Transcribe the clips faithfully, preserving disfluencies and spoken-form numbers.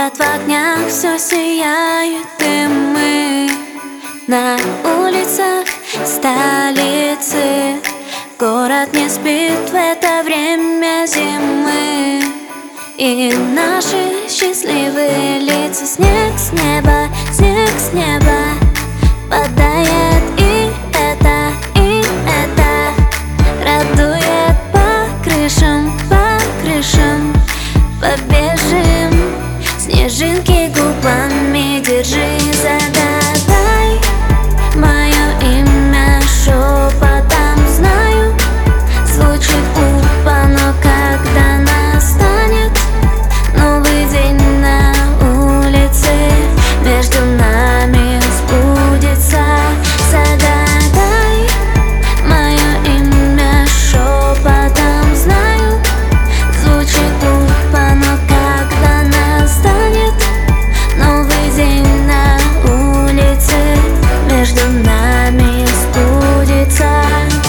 Город в огнях, все сияет, и мы на улицах столицы. Город не спит в это время зимы, и наши счастливые лица. Снег с неба, снег с неба падает, и это, и это радует. По крышам, по крышам побежим, снежинки губами держи. Загадай мое имя шепотом, знаю, звучит глупо, но когда настанет новый день на улице, между нами сбудется. Загадай мое имя шепотом, знаю, звучит глупо, но когда настанет новый день на улице, между нами сбудется.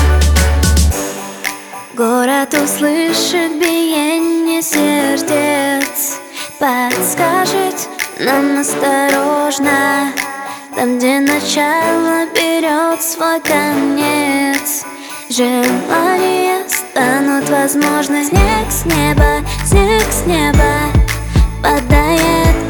Город услышит биение сердец, подскажет нам осторожно, там, где начало берет свой конец, желания станут возможны. Снег с неба, снег с неба падает,